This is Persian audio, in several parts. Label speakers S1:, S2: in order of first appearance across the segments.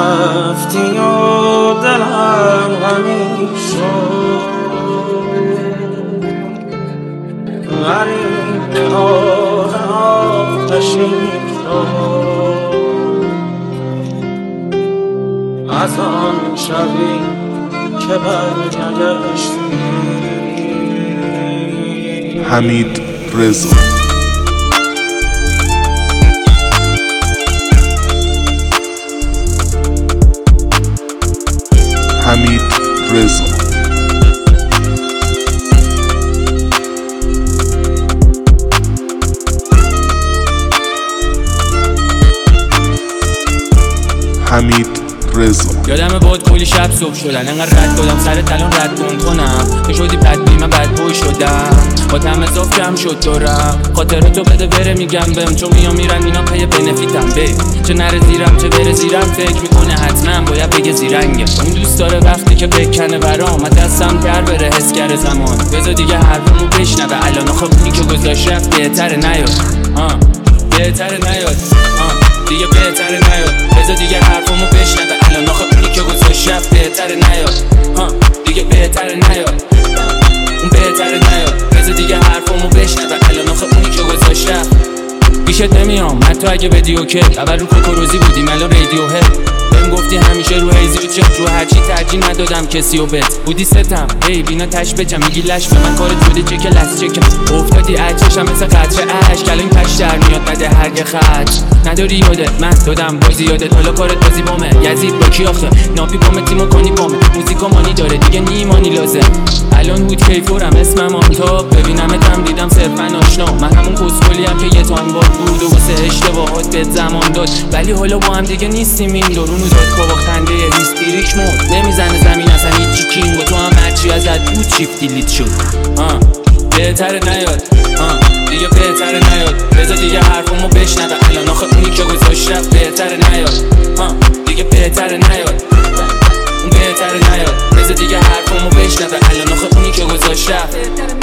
S1: رفتی و دلم غمی شد، غریب به آه آتشین شد. از آن شبی که برگشتی.
S2: حمید رضا. حمید رضا. حمید رضا.
S3: یادم بود کلی شب صبح شدن، انقدر رد دادم سر تلان رد کنم. تو شدی بد بی من بد بوی شدم، با تم اضاف کم شد دارم. خاطراتو بده بره میگم بهم، چون میام میرن اینا پی بنفیتم. به چه نره زیرم چه بره زیرم، فکر میکنه حتما باید بگه زیرنگه. اون دوست داره وقتی که بکنه برام، دستم در بره حس کرده زمان. بذار دیگه حرفمو بشنوه الان، آخه اونی که گذاشت رفت بهتره نیاد. بهتره نیاد، دیگه بهتره نیاد. بذار دیگه حرفمو بشنوه الان، آخه اونی که گذاشت رفت بهتره نیاد. دیگه بهتره نیاد، اون بهتره نیاد. بذار دیگه حرفمو بشنوه الان، آخه اونی که گذاشت رفت. پیشت نمیام حتی اگه بدی اوکی. اول رو کوکوروزی بودیم الان رادیو هد. بهم گفتی همیشه رو هیزی و چپ، رو هرچی ترجیح ندادم کسی و بت بودی ستم. هی بینا تش بچم میگی لش به من، کارت شده چک لس چکم. افتادی عچشم مثل قطره عشق، الان تش در میاد بده هرگ خط. نداری یادت من دادم بازی یادت، حالا کارت بازی بامه. یزید با کی آخه ناپی بامه تیمو کنی بامه. موزیکا مانی داره دیگه نیمانی لازم. الان هود کیفورم اسمم آنتاب، ببینمتم دیدم صرفا آشنا. من همون کسکلیم که یه تایم باد بود و واسه اشتباهات بهت زمان داد، ولی حالا با هم دیگه نیستیم. این دورونو داد کاوا خنده هیستریک مود، نمیزنه زمین اصلا هیچی کینگ. و تو هم هرچی ازت بود چیف دیلیت شد. بهتره نیاد، دیگه بهتره نیاد. بذار دیگه حرفمو بشنوه الان، آخه اونی که گذاشت رفت بهتره نیاد. دیگه بهتره نیاد، اون بهتره نیاد. بذار دیگه حرفمو بشنوه الان، آخه اونی که گذاشت رفت.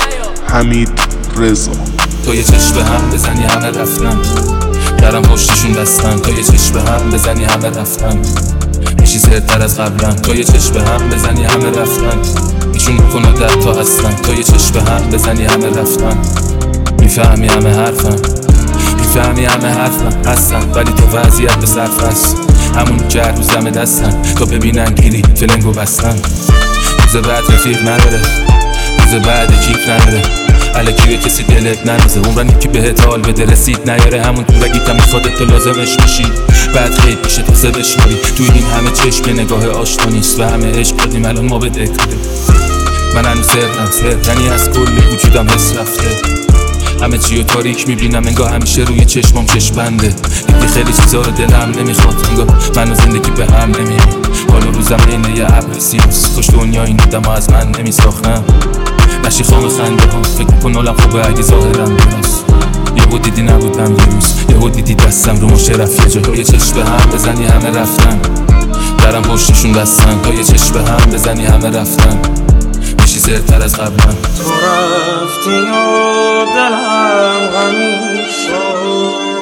S2: حمید رضا.
S4: تو یه چشم به هم بزنی همه رفتن، درم پشتشون بستن. تو یه چشم به هم بزنی همه رفتن، میشی زهدتر از قبلا. تو یه چشم به هم بزنی همه رفتن، ایشون بکنه در تا هستن. تو یه چشم به هم بزنی همه رفتن، میفهمی همه حرفن، میفهمی همه حرفن هستن. ولی تو وضعیت به صرف هست، همون که هر روز دم دستن. تو ببینن گیری فلنگو بستن. روز بعد رفیق نداره، روز بعد کیف نداره. الکی به کسی دلت ننازه، عمرن یکی بهت حال بده رسید نیاره. همون تو بگیتم میخواد تو لازمش میشی، بعد خیلی میشه تو سبش میری. تو این همه چشم نگاه آشنا نیست و همه عشق دادیم الان ما بده کده. من هنوز سردنی از کل وجودم حس رفته. همه چی رو تاریک میبینم انگاه همیشه روی چشمام چشم بنده. دیگه خیلی چیزا رو دلم نمیخواد، انگاه من و زندگی به هم نمیریم. حال و روزم اینه یه ابر سیاس، خوش دنیا این آدم از من نمیساختم. نشی خواب خنده ها فکر کن حالم خوبه اگه ظاهرم درست. یهو دیدی نبودم یه روز، یهو دیدی دستم رو مشه رفت یه جا. یه چشم به هم بزنی همه رفتن، درم پشتشون بستن. تا یه چشم به هم بزنی همه رفتن، میشی زهدتر از قبلا.
S1: تو رفتی و دلم غمی شد.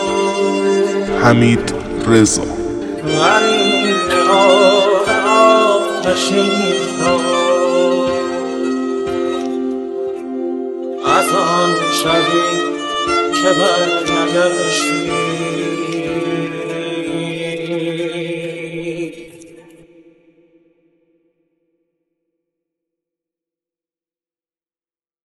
S2: حمید رضا.
S1: غریب به آه آتشین شد. از آن شبی که برنگشتی.